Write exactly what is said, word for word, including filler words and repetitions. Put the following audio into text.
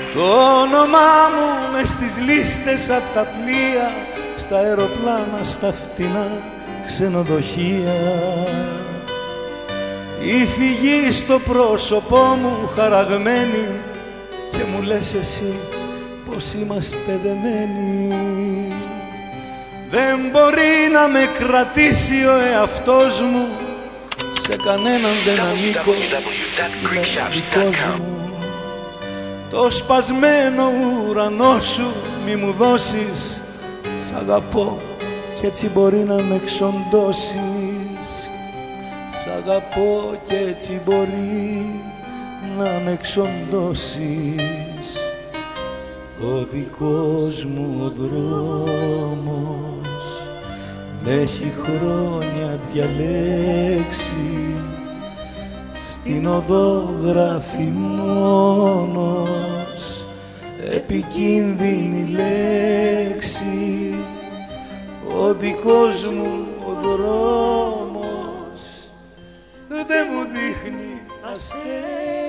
Το όνομά μου μες στις λίστες απ' τα πλοία, στα αεροπλάνα, στα φτηνά ξενοδοχεία. Η φυγή στο πρόσωπό μου χαραγμένη και μου λες εσύ πως είμαστε δεμένοι. Δεν μπορεί να με κρατήσει ο εαυτός μου, σε κανέναν δεν ανήκω, είμαι δικός μου. Το σπασμένο ουρανό σου μη μου δώσεις, σ' αγαπώ κι έτσι μπορεί να με εξοντώσεις. Σ' αγαπώ κι έτσι μπορεί να με εξοντώσεις. Ο δικός μου ο δρόμος με έχει χρόνια διαλέξει, στην οδό γράφει μόνος επικίνδυνη λέξη. Ο δικός μου ο δρόμος δεν μου δείχνει αστέρι.